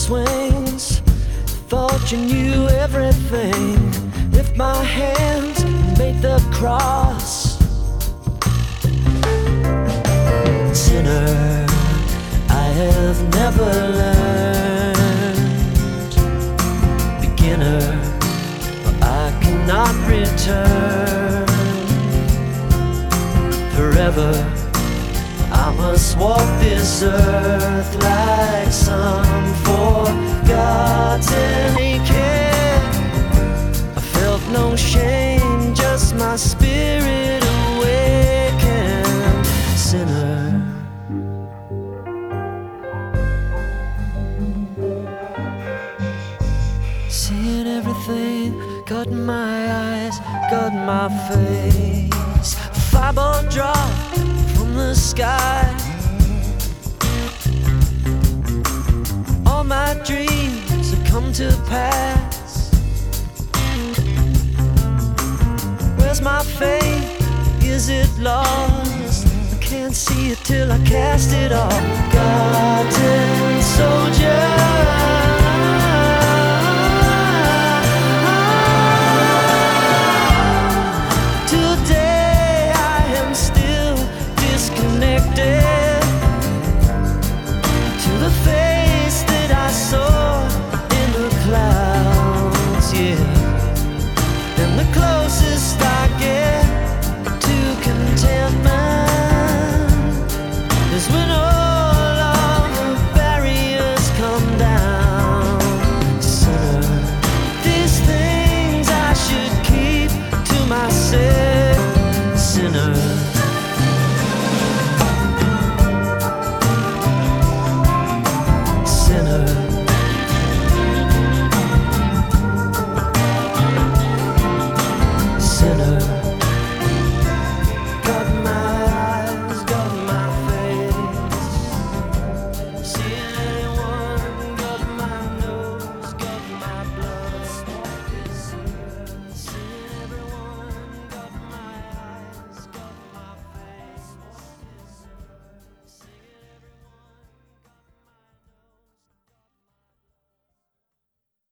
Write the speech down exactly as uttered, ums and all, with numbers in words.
swings. Thought you knew everything. Lift my hands, made the cross. Sinner, I have never learned. Beginner, but I cannot return. Forever, I must walk this earth like some forgotten care. I felt no shame, just my spirit awakened. Sinner, seeing everything, got in my eyes, got in my face. A fireball drop from the sky. All my dreams have come to pass. Where's my faith? Is it lost? I can't see it till I cast it off. Garden soldier,